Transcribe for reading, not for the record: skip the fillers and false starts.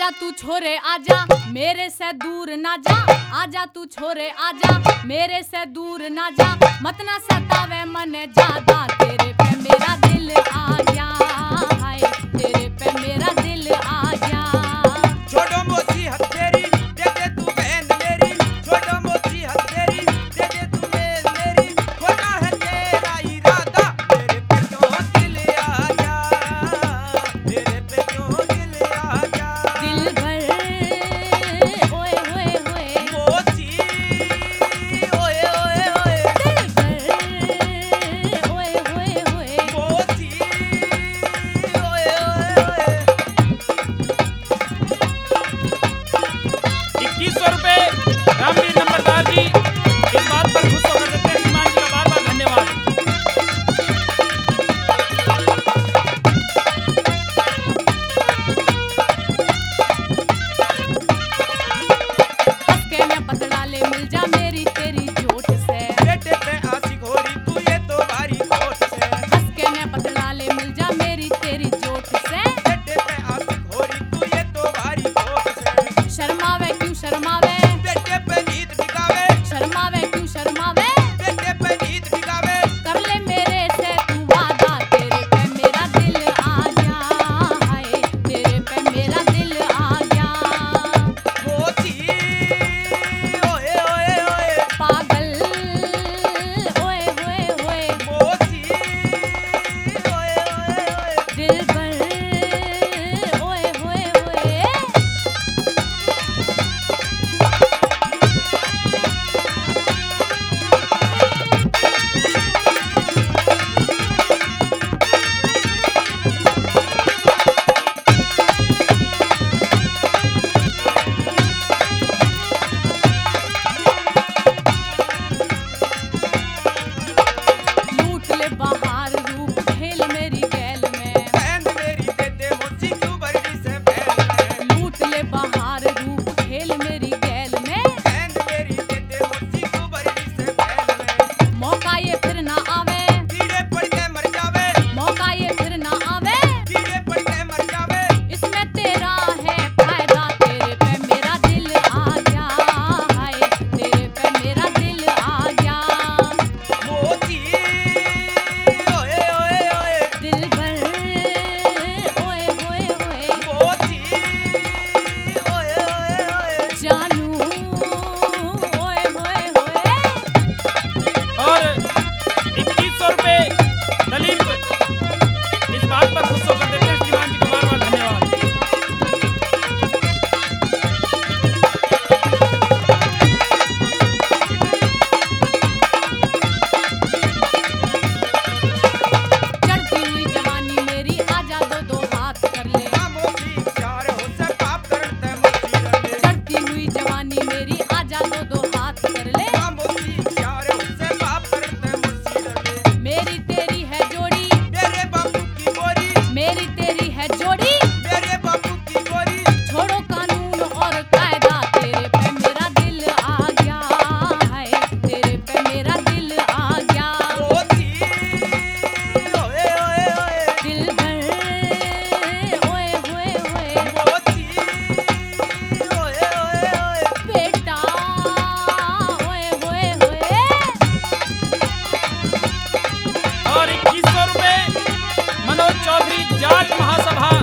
आजा तू छोरे आजा मेरे से दूर ना जा, आजा तू छोरे आजा मेरे से दूर ना जा, मत ना सतावे मने ज्यादा, तेरे पे मेरा दिल आ गया, हाय तेरे पे मेरा दिल आ गया। छोड़ो मोची हथेरी दे दे तू बहन मेरी, छोड़ो मोची हथेरी दे दे तू बहन मेरी, खोना है तेरा इरादा, तेरे पे क्यों दिल आ गया, तेरे पे क्यों दिल आ गया। दिल भर ओए होए होए मोची ओए ओए ओए, दिल भर ओए होए होए मोची ओए ओए ओए। 2100 रुपए रामवीर नंबरदार जी इस बात पर खुश होकर देते हैं। श्रीमान जी का बार बार धन्यवाद। हंस के मैं पतड़ा ले मिल जा मेरी तेरी जोट से, बेटे पे आशिक हो रही तू ये तो भारी कोट से, हंस के मैं पतड़ा ले मिल जा मेरी तेरी जोट से, बेटे पे आशिक हो रही तू ये तो भारी कोट से, शर्मावे क्यों शर्मावे, बेटे पे नींद टिकावे, शर्मावे क्यों शर्मावे, बेटे पे नींद टिकावे। कर ले मेरे से तू वादा, तेरे पे मेरा दिल आ गया, हाय तेरे पे मेरा दिल आ गया। मोची ओए ओए ओए, पागल ओए होए होए मोची ओए ओए ओए। दिल भर ओए होए होए। लूट ले बाहर रूप खेल मेरी गैल में, बहन मेरी दे दे मोची क्यों बरगी से बहन में, लूट ले बाहर रूप खेल मेरी गैल में, बहन मेरी दे दे मोची क्यों बरगी से बहन में। मौका ये फिर ना आवे, कीड़े पड़ के मर जावे, मौका ये फिर ना आवे, कीड़े पड़ के मर जावे। इसमें तेरा है फायदा, तेरे पे मेरा दिल आ गया, हाय तेरे पे मेरा दिल आ गया। मोची ओए ओए ओए, दिल भर ओए होए होए मोची ओए ओए ओए। जानू ओए होए होए। और 2100 रुपए दलीप इस बात पर खुश होकर देते हैं। श्रीमान जी का बार बार धन्यवाद। चढ़ती हुई जवानी मेरी आजा दो दो हाथ कर ले, मोची चार हो से पाप करते मोची रले, चढ़ती हुई जवानी मेरी आजा दो दो हाथ कर ले, मोची चार हो से पाप करते मोची रले। मेरी तेरी है जोड़ी, मेरे बापू की बोरी, मेरी तेरी है जोड़ी, मेरे बापू की बोरी। छोड़ो कानून और कायदा, तेरे पे मेरा दिल आ गया, हाय तेरे पे मेरा दिल आ गया। मोची ओए ओए ओए, दिल भर ओए होए होए मोची ओए ओए ओए। बेटा ओए होए होए। और 2100 रुपए मनोज चौधरी जाट महासभा